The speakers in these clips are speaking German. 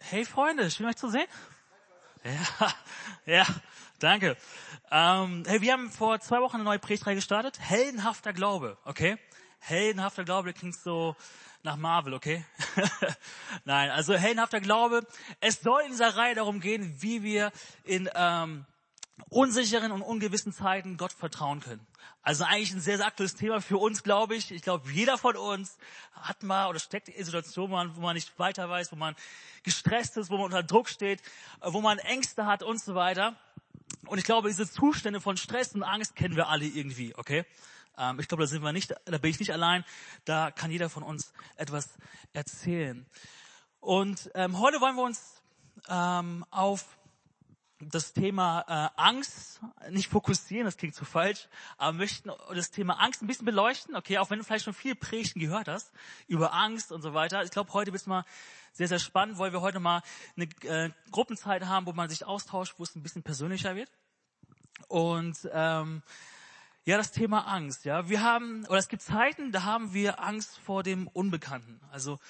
Hey Freunde, schön euch zu sehen. Ja, danke. Hey, wir haben vor 2 Wochen eine neue Predigtreihe gestartet. Heldenhafter Glaube, okay? Heldenhafter Glaube klingt so nach Marvel, okay? Nein, also heldenhafter Glaube. Es soll in dieser Reihe darum gehen, wie wir in unsicheren und ungewissen Zeiten Gott vertrauen können. Also eigentlich ein sehr, sehr aktuelles Thema für uns, glaube ich. Ich glaube, jeder von uns hat mal oder steckt in Situationen, wo man nicht weiter weiß, wo man gestresst ist, wo man unter Druck steht, wo man Ängste hat und so weiter. Und ich glaube, diese Zustände von Stress und Angst kennen wir alle irgendwie, okay? Ich glaube, da bin ich nicht allein. Da kann jeder von uns etwas erzählen. Und heute wollen wir uns auf das Thema Angst nicht fokussieren, das klingt zu falsch, aber möchten das Thema Angst ein bisschen beleuchten, okay, auch wenn du vielleicht schon viele Predigten gehört hast über Angst und so weiter. Ich glaube, heute wird es mal sehr, sehr spannend, weil wir heute mal eine Gruppenzeit haben, wo man sich austauscht, wo es ein bisschen persönlicher wird. Und das Thema Angst, ja, es gibt Zeiten, da haben wir Angst vor dem Unbekannten. Also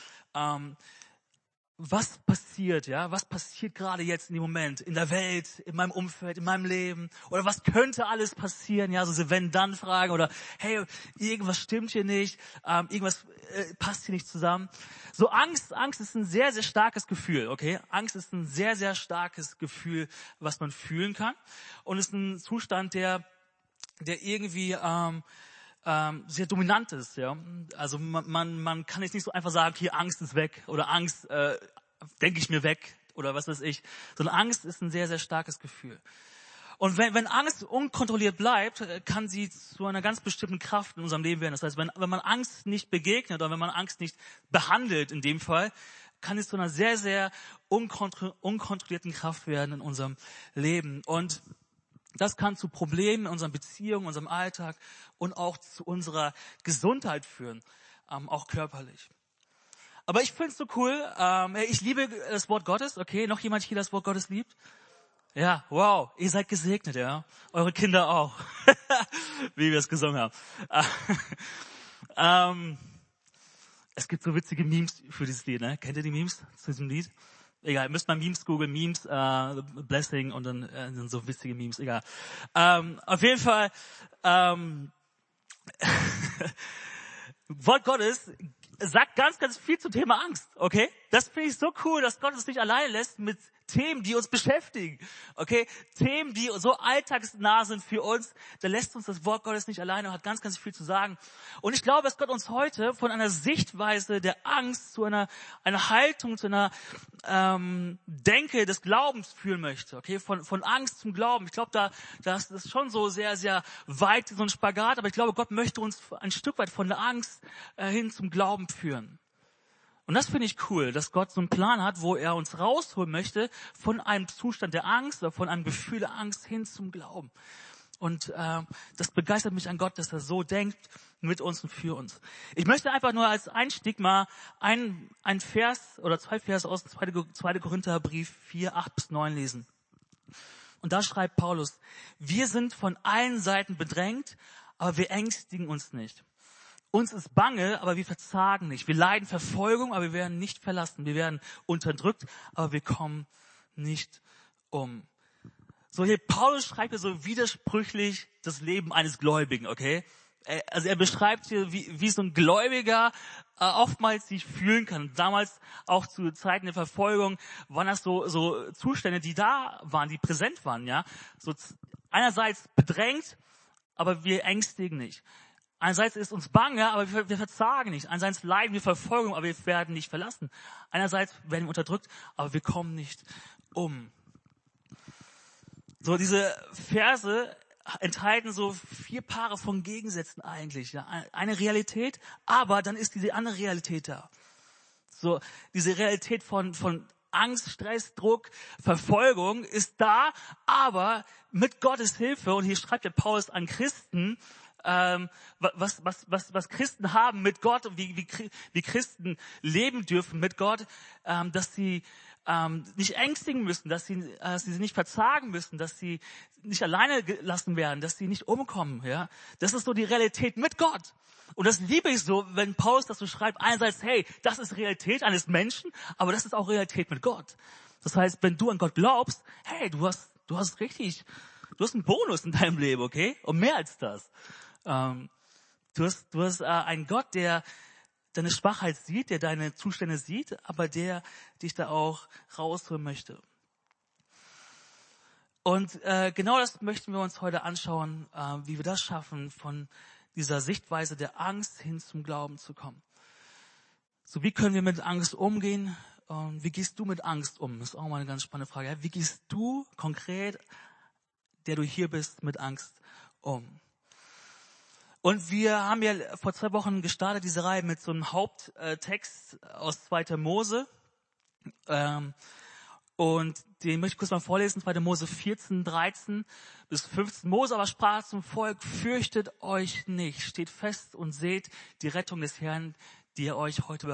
was passiert, ja? Was passiert gerade jetzt in dem Moment in der Welt, in meinem Umfeld, in meinem Leben? Oder was könnte alles passieren? Ja, so diese Wenn-Dann-Fragen oder hey, irgendwas stimmt hier nicht, irgendwas passt hier nicht zusammen. So Angst ist ein sehr, sehr starkes Gefühl, okay? Angst ist ein sehr, sehr starkes Gefühl, was man fühlen kann und ist ein Zustand, der irgendwie sehr dominant ist, ja. Also man kann jetzt nicht so einfach sagen, hier Angst ist weg oder Angst denke ich mir weg oder was weiß ich. Sondern Angst ist ein sehr, sehr starkes Gefühl. Und wenn Angst unkontrolliert bleibt, kann sie zu einer ganz bestimmten Kraft in unserem Leben werden. Das heißt, wenn man Angst nicht begegnet oder wenn man Angst nicht behandelt in dem Fall, kann es zu einer sehr, sehr unkontrollierten Kraft werden in unserem Leben. Und das kann zu Problemen in unseren Beziehungen, unserem Alltag und auch zu unserer Gesundheit führen, auch körperlich. Aber ich finde es so cool, ich liebe das Wort Gottes, okay, noch jemand hier das Wort Gottes liebt? Ja, wow, ihr seid gesegnet, ja, eure Kinder auch, wie wir es gesungen haben. Es gibt so witzige Memes für dieses Lied, ne? Kennt ihr die Memes zu diesem Lied? Egal, ihr müsst mal Memes googeln, Memes, Blessing und dann so witzige Memes, egal. Auf jeden Fall, Wort Gottes sagt ganz, ganz viel zum Thema Angst, okay? Das finde ich so cool, dass Gott uns nicht alleine lässt mit Themen, die uns beschäftigen, okay? Themen, die so alltagsnah sind für uns, da lässt uns das Wort Gottes nicht alleine und hat ganz, ganz viel zu sagen. Und ich glaube, dass Gott uns heute von einer Sichtweise der Angst zu einer Haltung, zu einer Denke des Glaubens führen möchte, okay? Von Angst zum Glauben. Ich glaube, das ist schon so sehr, sehr weit, so ein Spagat, aber ich glaube, Gott möchte uns ein Stück weit von der Angst hin zum Glauben führen. Und das finde ich cool, dass Gott so einen Plan hat, wo er uns rausholen möchte von einem Zustand der Angst oder von einem Gefühl der Angst hin zum Glauben. Und das begeistert mich an Gott, dass er so denkt mit uns und für uns. Ich möchte einfach nur als Einstieg mal ein Vers oder 2 Verse aus dem 2. Korintherbrief 4, 8-9 lesen. Und da schreibt Paulus: Wir sind von allen Seiten bedrängt, aber wir ängstigen uns nicht. Uns ist bange, aber wir verzagen nicht. Wir leiden Verfolgung, aber wir werden nicht verlassen. Wir werden unterdrückt, aber wir kommen nicht um. So, hier Paulus schreibt hier so widersprüchlich das Leben eines Gläubigen, okay? Also er beschreibt hier, wie so ein Gläubiger oftmals sich fühlen kann. Damals auch zu Zeiten der Verfolgung waren das so Zustände, die da waren, die präsent waren, ja? So einerseits bedrängt, aber wir ängstigen nicht. Einerseits ist uns bange, aber wir verzagen nicht. Einerseits leiden wir Verfolgung, aber wir werden nicht verlassen. Einerseits werden wir unterdrückt, aber wir kommen nicht um. So, diese Verse enthalten so 4 Paare von Gegensätzen eigentlich. Ja. Eine Realität, aber dann ist diese andere Realität da. So, diese Realität von Angst, Stress, Druck, Verfolgung ist da, aber mit Gottes Hilfe, und hier schreibt der Paulus an Christen, was Christen haben mit Gott und wie Christen leben dürfen mit Gott, dass sie nicht ängstigen müssen, dass sie nicht verzagen müssen, dass sie nicht alleine gelassen werden, dass sie nicht umkommen. Ja, das ist so die Realität mit Gott. Und das liebe ich so, wenn Paulus das so schreibt, einerseits, hey, das ist Realität eines Menschen, aber das ist auch Realität mit Gott. Das heißt, wenn du an Gott glaubst, hey, du hast einen Bonus in deinem Leben, okay? Und mehr als das. Du hast einen Gott, der deine Schwachheit sieht, der deine Zustände sieht, aber der dich da auch rausholen möchte. Und genau das möchten wir uns heute anschauen, wie wir das schaffen, von dieser Sichtweise der Angst hin zum Glauben zu kommen. So, wie können wir mit Angst umgehen? Wie gehst du mit Angst um? Das ist auch mal eine ganz spannende Frage. Ja? Wie gehst du konkret, der du hier bist, mit Angst um? Und wir haben ja vor 2 Wochen gestartet, diese Reihe mit so einem Haupttext aus 2. Mose. Und den möchte ich kurz mal vorlesen, 2. Mose 14, 13 bis 15. Mose aber sprach zum Volk, fürchtet euch nicht, steht fest und seht die Rettung des Herrn, die er euch heute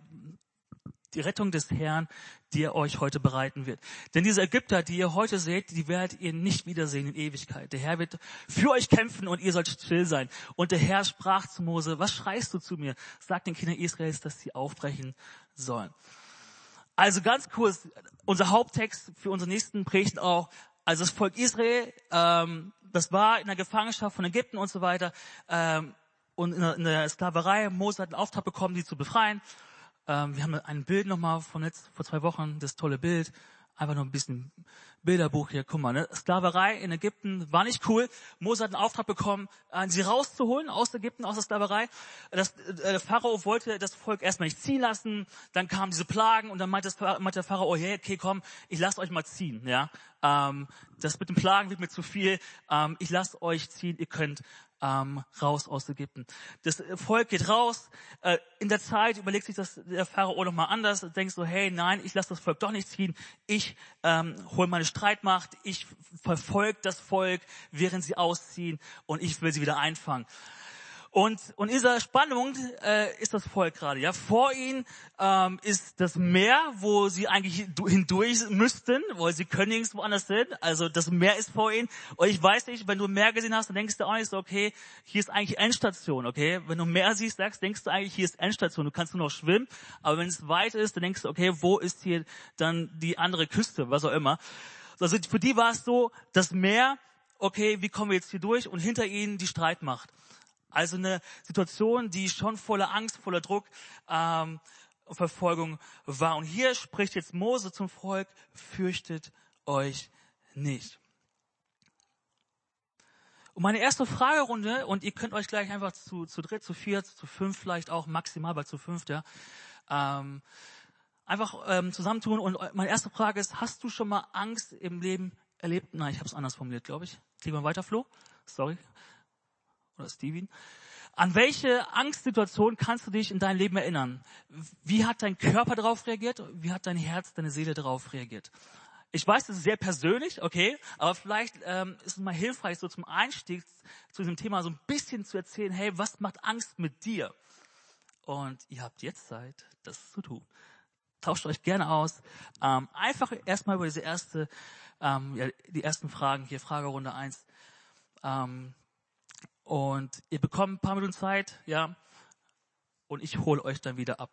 bereiten wird. Denn diese Ägypter, die ihr heute seht, die werdet ihr nicht wiedersehen in Ewigkeit. Der Herr wird für euch kämpfen und ihr sollt still sein. Und der Herr sprach zu Mose, was schreist du zu mir? Sag den Kindern Israels, dass sie aufbrechen sollen. Also ganz kurz, unser Haupttext für unsere nächsten Predigten auch. Also das Volk Israel, das war in der Gefangenschaft von Ägypten und so weiter, und in der Sklaverei. Mose hat einen Auftrag bekommen, die zu befreien. Wir haben ein Bild nochmal von vor 2 Wochen, das tolle Bild. Einfach nur ein bisschen Bilderbuch hier. Guck mal, ne? Sklaverei in Ägypten war nicht cool. Mose hat einen Auftrag bekommen, sie rauszuholen aus Ägypten, aus der Sklaverei. Der Pharao wollte das Volk erstmal nicht ziehen lassen. Dann kamen diese Plagen und dann meinte der Pharao, oh, hey, okay, komm, ich lasse euch mal ziehen. Ja, das mit den Plagen wird mir zu viel. Ich lasse euch ziehen, ihr könnt raus aus Ägypten. Das Volk geht raus. In der Zeit überlegt sich das der Pharao nochmal anders. Denkt so, hey, nein, ich lasse das Volk doch nicht ziehen. Ich hole meine Streitmacht. Ich verfolge das Volk, während sie ausziehen. Und ich will sie wieder einfangen. Und in dieser Spannung ist das Volk gerade. Ja, vor ihnen ist das Meer, wo sie eigentlich hindurch müssten, weil sie können nirgends woanders hin. Also das Meer ist vor ihnen. Und ich weiß nicht, wenn du Meer gesehen hast, dann denkst du auch nicht so, okay, hier ist eigentlich Endstation. Okay, wenn du Meer siehst, denkst du eigentlich, hier ist Endstation. Du kannst nur noch schwimmen. Aber wenn es weit ist, dann denkst du, okay, wo ist hier dann die andere Küste, was auch immer. Also für die war es so, das Meer, okay, wie kommen wir jetzt hier durch? Und hinter ihnen die Streitmacht. Also eine Situation, die schon voller Angst, voller Druck, Verfolgung war. Und hier spricht jetzt Mose zum Volk, fürchtet euch nicht. Und meine erste Fragerunde, und ihr könnt euch gleich einfach zu 3, zu 4, zu 5 vielleicht auch, maximal bei zu 5, ja, einfach zusammentun. Und meine erste Frage ist, hast du schon mal Angst im Leben erlebt? Nein, ich habe es anders formuliert, glaube ich. Klick mal weiter, Flo. Sorry. Oder Steven. An welche Angstsituation kannst du dich in deinem Leben erinnern? Wie hat dein Körper darauf reagiert? Wie hat dein Herz, deine Seele darauf reagiert? Ich weiß, das ist sehr persönlich, okay, aber vielleicht ist es mal hilfreich, so zum Einstieg zu diesem Thema so ein bisschen zu erzählen, hey, was macht Angst mit dir? Und ihr habt jetzt Zeit, das zu tun. Tauscht euch gerne aus. Einfach erstmal über diese die ersten Fragen hier, Fragerunde 1. Und ihr bekommt ein paar Minuten Zeit, ja, und ich hole euch dann wieder ab.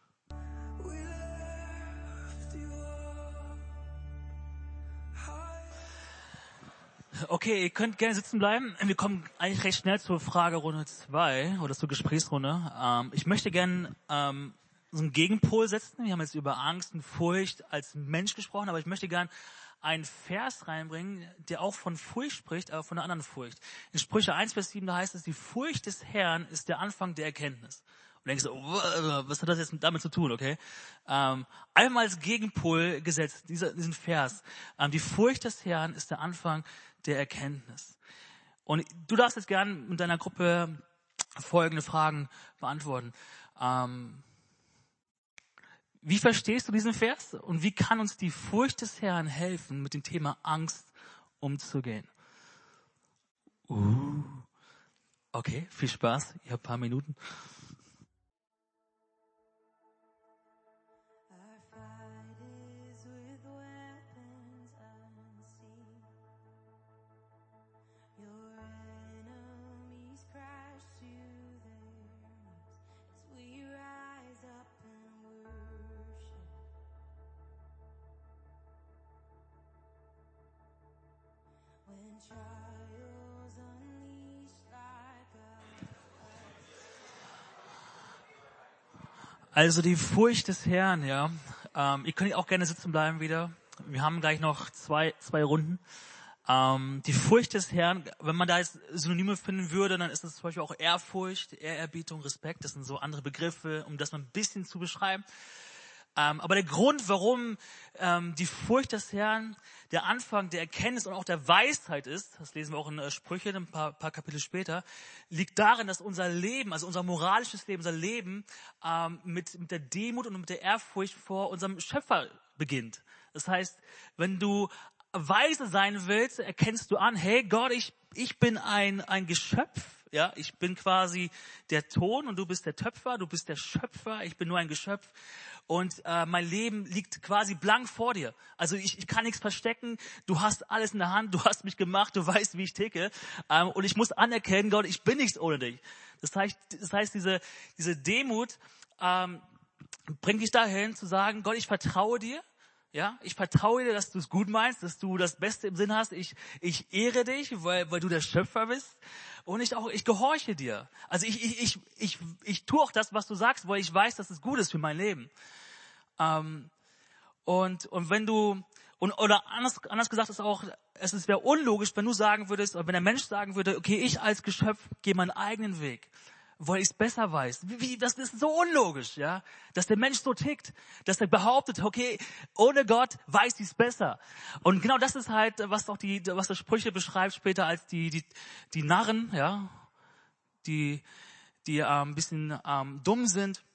Okay, ihr könnt gerne sitzen bleiben. Wir kommen eigentlich recht schnell zur Fragerunde 2 oder zur Gesprächsrunde. Ich möchte gerne so einen Gegenpol setzen. Wir haben jetzt über Angst und Furcht als Mensch gesprochen, aber ich möchte gerne einen Vers reinbringen, der auch von Furcht spricht, aber von einer anderen Furcht. In Sprüche 1, Vers 7, da heißt es, die Furcht des Herrn ist der Anfang der Erkenntnis. Und denkst du, was hat das jetzt damit zu tun, okay? Einmal als Gegenpol gesetzt, diesen Vers. Die Furcht des Herrn ist der Anfang der Erkenntnis. Und du darfst jetzt gerne mit deiner Gruppe folgende Fragen beantworten. Wie verstehst du diesen Vers und wie kann uns die Furcht des Herrn helfen, mit dem Thema Angst umzugehen? Okay, viel Spaß. Ihr habt ein paar Minuten. Also die Furcht des Herrn, ja. Ihr könnt auch gerne sitzen bleiben wieder. Wir haben gleich noch zwei Runden. Die Furcht des Herrn, wenn man da jetzt Synonyme finden würde, dann ist das zum Beispiel auch Ehrfurcht, Ehrerbietung, Respekt. Das sind so andere Begriffe, um das mal ein bisschen zu beschreiben. Aber der Grund, warum die Furcht des Herrn der Anfang der Erkenntnis und auch der Weisheit ist, das lesen wir auch in Sprüche, ein paar Kapitel später, liegt darin, dass unser Leben, also unser moralisches Leben, unser Leben mit der Demut und mit der Ehrfurcht vor unserem Schöpfer beginnt. Das heißt, wenn du weise sein willst, erkennst du an, hey Gott, ich bin ein Geschöpf. Ja, ich bin quasi der Ton und du bist der Töpfer, du bist der Schöpfer, ich bin nur ein Geschöpf und mein Leben liegt quasi blank vor dir. Also ich kann nichts verstecken, du hast alles in der Hand, du hast mich gemacht, du weißt, wie ich ticke und ich muss anerkennen, Gott, ich bin nichts ohne dich. Das heißt diese Demut bringt dich dahin zu sagen, Gott, ich vertraue dir. Ja, ich vertraue dir, dass du es gut meinst, dass du das Beste im Sinn hast. Ich ehre dich, weil du der Schöpfer bist. Und ich gehorche dir. Also ich tue auch das, was du sagst, weil ich weiß, dass es gut ist für mein Leben. Und wenn du, oder anders gesagt ist auch, es wäre unlogisch, wenn du sagen würdest, oder wenn der Mensch sagen würde, okay, ich als Geschöpf gehe meinen eigenen Weg, weil ich es besser weiß. Das ist so unlogisch, ja, dass der Mensch so tickt, dass er behauptet, okay, ohne Gott weiß ich es besser. Und genau das ist halt, was der Sprüche beschreibt später als die Narren, ja, die ein bisschen dumm sind.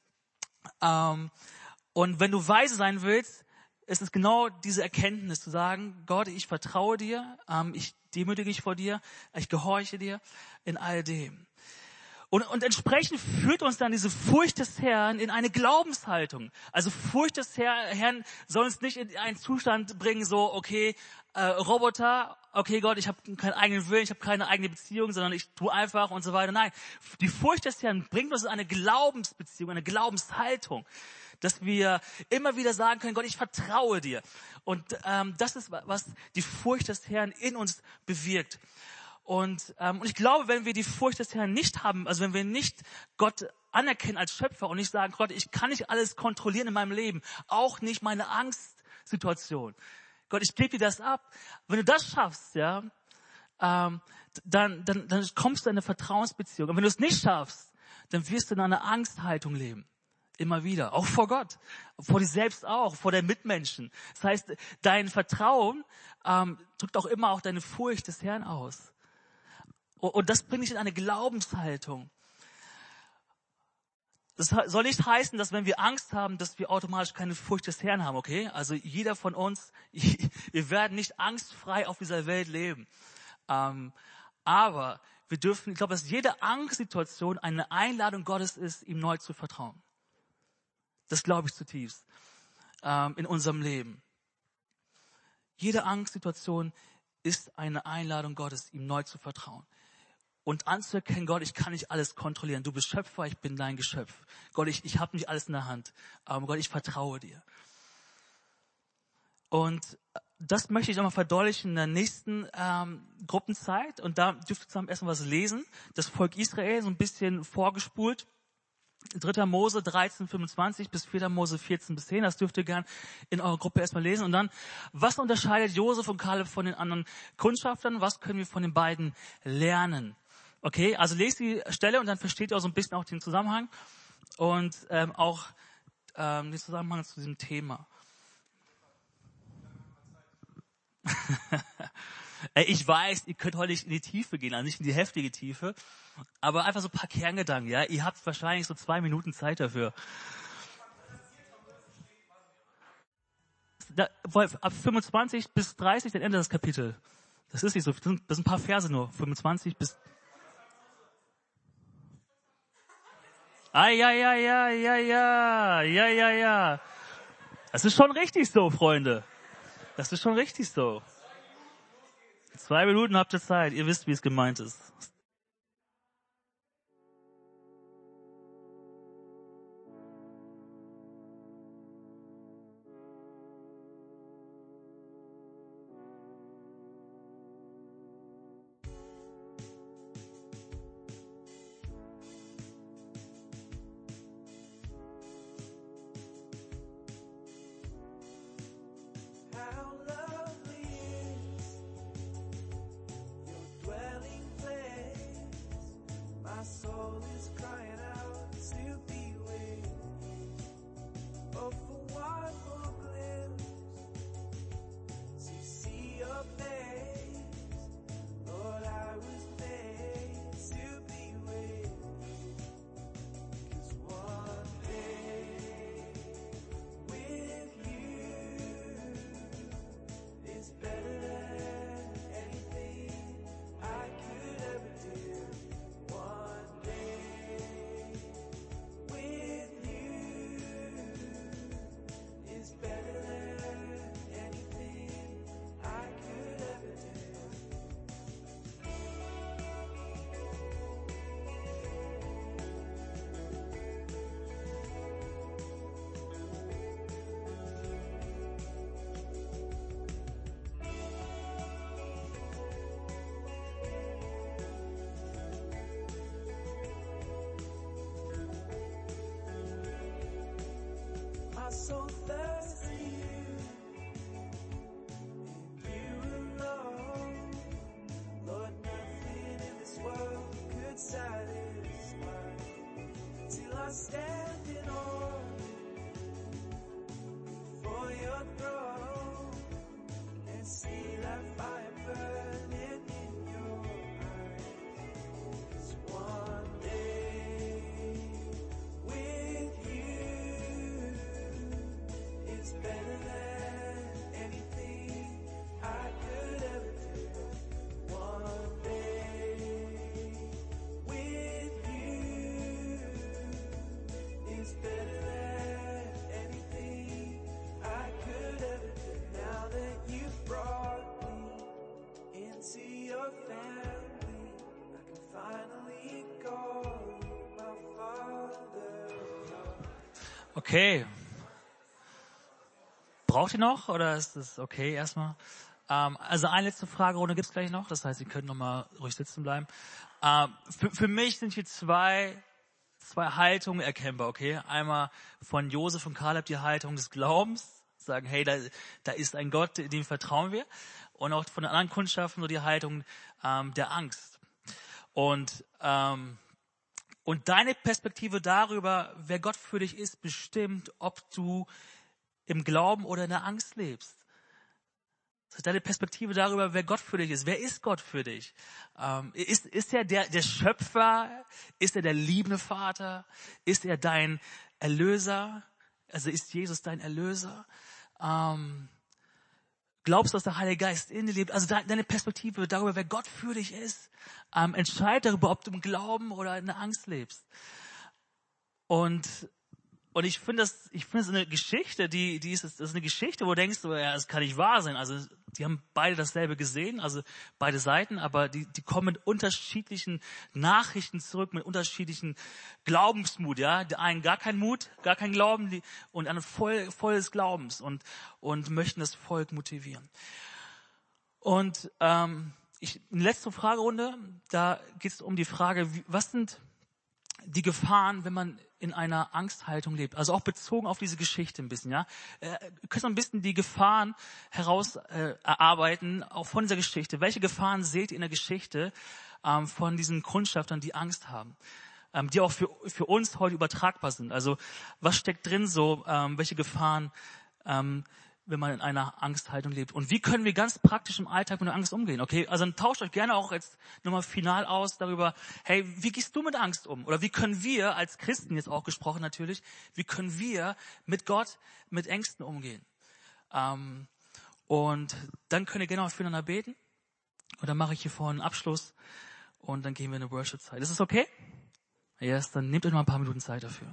Und wenn du weise sein willst, ist es genau diese Erkenntnis zu sagen, Gott, ich vertraue dir, ich demütige mich vor dir, ich gehorche dir in all dem. Und entsprechend führt uns dann diese Furcht des Herrn in eine Glaubenshaltung. Also Furcht des Herrn soll uns nicht in einen Zustand bringen, so, okay, Roboter, okay Gott, ich habe keinen eigenen Willen, ich habe keine eigene Beziehung, sondern ich tue einfach und so weiter. Nein, die Furcht des Herrn bringt uns in eine Glaubensbeziehung, eine Glaubenshaltung, dass wir immer wieder sagen können, Gott, ich vertraue dir. Und das ist, was die Furcht des Herrn in uns bewirkt. Und ich glaube, wenn wir die Furcht des Herrn nicht haben, also wenn wir nicht Gott anerkennen als Schöpfer und nicht sagen, Gott, ich kann nicht alles kontrollieren in meinem Leben, auch nicht meine Angstsituation. Gott, ich gebe dir das ab. Wenn du das schaffst, ja, dann kommst du in eine Vertrauensbeziehung. Und wenn du es nicht schaffst, dann wirst du in einer Angsthaltung leben. Immer wieder. Auch vor Gott. Vor dir selbst auch. Vor den Mitmenschen. Das heißt, dein Vertrauen drückt auch immer auch deine Furcht des Herrn aus. Und das bringt dich in eine Glaubenshaltung. Das soll nicht heißen, dass wenn wir Angst haben, dass wir automatisch keine Furcht des Herrn haben, okay? Also jeder von uns, wir werden nicht angstfrei auf dieser Welt leben. Aber wir dürfen, ich glaube, dass jede Angstsituation eine Einladung Gottes ist, ihm neu zu vertrauen. Das glaube ich zutiefst in unserem Leben. Jede Angstsituation ist eine Einladung Gottes, ihm neu zu vertrauen. Und anzuerkennen, Gott, ich kann nicht alles kontrollieren. Du bist Schöpfer, ich bin dein Geschöpf. Gott, ich habe nicht alles in der Hand. Gott, ich vertraue dir. Und das möchte ich nochmal verdeutlichen in der nächsten Gruppenzeit. Und da dürft ihr zusammen erstmal was lesen. Das Volk Israel, so ein bisschen vorgespult. 3. Mose 13, 25 bis 4. Mose 14 bis 10. Das dürft ihr gern in eurer Gruppe erstmal lesen. Und dann, was unterscheidet Josef und Kaleb von den anderen Kundschaftern? Was können wir von den beiden lernen? Okay, also lest die Stelle und dann versteht ihr auch so ein bisschen auch den Zusammenhang und auch den Zusammenhang zu diesem Thema. Ich weiß, ihr könnt heute nicht in die Tiefe gehen, also nicht in die heftige Tiefe, aber einfach so ein paar Kerngedanken, ja. Ihr habt wahrscheinlich so 2 Minuten Zeit dafür. Ab 25 bis 30, dann endet das Kapitel. Das ist nicht so, das sind ein paar Verse nur, 25 bis... Ja. Das ist schon richtig so, Freunde. Das ist schon richtig so. 2 Minuten habt ihr Zeit. Ihr wisst, wie es gemeint ist. soul is crying out to be with you. Oh, for one more glimpse to see your face. Lord, I was made to be with you. 'Cause one day with you is better than anything I could ever do. One day with you is better than anything I could ever do. My soul thirsts for you, and you alone. Lord, nothing in this world could satisfy till I stand in awe before your throne and see that fire burning in your eyes. 'Cause one day with you is better than anything I could ever do. One day with you is better than anything I could ever do. Now that you've brought me into your family, I can finally call you my Father. Okay. Braucht ihr noch oder ist das okay erstmal? Also eine letzte Fragerunde gibt's gleich noch. Das heißt, ihr könnt noch mal ruhig sitzen bleiben. Für mich sind hier zwei Haltungen erkennbar, okay? Einmal von Josef und Kaleb die Haltung des Glaubens, sagen, hey, da ist ein Gott, dem vertrauen wir. Und auch von den anderen Kundschaften so die Haltung der Angst. Und deine Perspektive darüber, wer Gott für dich ist, bestimmt, ob du im Glauben oder in der Angst lebst. Das ist deine Perspektive darüber, wer Gott für dich ist. Wer ist Gott für dich? Ist er der Schöpfer? Ist er der liebende Vater? Ist er dein Erlöser? Also ist Jesus dein Erlöser? Glaubst du, dass der Heilige Geist in dir lebt? Also deine Perspektive darüber, wer Gott für dich ist, entscheidet darüber, ob du im Glauben oder in der Angst lebst. Und ich finde das eine Geschichte, das ist eine Geschichte, wo du denkst, so, ja, das kann nicht wahr sein. Also die haben beide dasselbe gesehen, also beide Seiten, aber die kommen mit unterschiedlichen Nachrichten zurück, mit unterschiedlichen Glaubensmut, ja. Die einen gar keinen Mut, gar keinen Glauben, und andere voll des Glaubens und möchten das Volk motivieren. Und eine letzte Fragerunde, da geht es um die Frage, was sind die Gefahren, wenn man in einer Angsthaltung lebt, also auch bezogen auf diese Geschichte ein bisschen, ja. Könnt ihr ein bisschen die Gefahren erarbeiten, auch von dieser Geschichte. Welche Gefahren seht ihr in der Geschichte von diesen Kundschaftern, die Angst haben, die auch für uns heute übertragbar sind? Also was steckt drin so, welche Gefahren, wenn man in einer Angsthaltung lebt? Und wie können wir ganz praktisch im Alltag mit der Angst umgehen? Okay, also dann tauscht euch gerne auch jetzt nochmal final aus darüber, hey, wie gehst du mit Angst um? Oder wie können wir als Christen, jetzt auch gesprochen natürlich, wie können wir mit Gott, mit Ängsten umgehen? Und dann könnt ihr gerne auch füreinander beten. Und dann mache ich hier vorne einen Abschluss und dann gehen wir in eine Worship-Zeit. Ist das okay? Yes, dann nehmt euch mal ein paar Minuten Zeit dafür.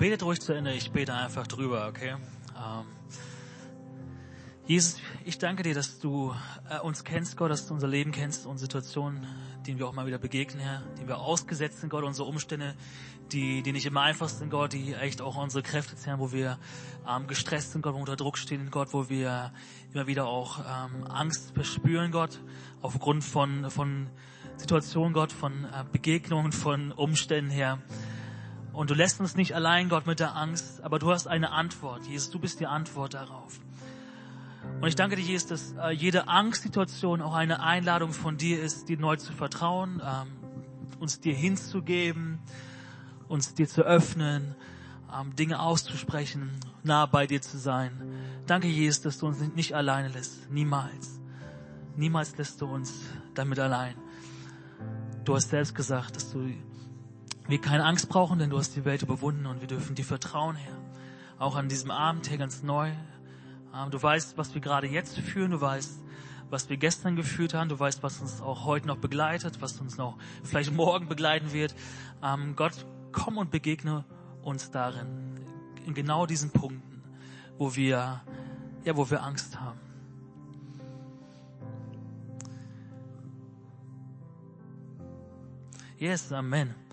betet ruhig zu Ende, ich bete einfach drüber, okay? Jesus, ich danke dir, dass du uns kennst, Gott, dass du unser Leben kennst, unsere Situationen, denen wir auch mal wieder begegnen, Herr, denen wir ausgesetzt sind, Gott, unsere Umstände, die nicht immer einfach sind, Gott, die echt auch unsere Kräfte zehren, wo wir gestresst sind, Gott, wo wir unter Druck stehen, Gott, wo wir immer wieder auch Angst verspüren, Gott, aufgrund von Situationen, Gott, von Begegnungen, von Umständen, Herr. Und du lässt uns nicht allein, Gott, mit der Angst, aber du hast eine Antwort. Jesus, du bist die Antwort darauf. Und ich danke dir, Jesus, dass jede Angstsituation auch eine Einladung von dir ist, dir neu zu vertrauen, uns dir hinzugeben, uns dir zu öffnen, Dinge auszusprechen, nah bei dir zu sein. Danke, Jesus, dass du uns nicht alleine lässt. Niemals. Niemals lässt du uns damit allein. Du hast selbst gesagt, dass wir keine Angst brauchen, denn du hast die Welt überwunden und wir dürfen dir vertrauen, Herr. Auch an diesem Abend, Herr, ganz neu. Du weißt, was wir gerade jetzt fühlen. Du weißt, was wir gestern gefühlt haben. Du weißt, was uns auch heute noch begleitet, was uns noch vielleicht morgen begleiten wird. Gott, komm und begegne uns darin, in genau diesen Punkten, wo wir Angst haben. Yes, Amen.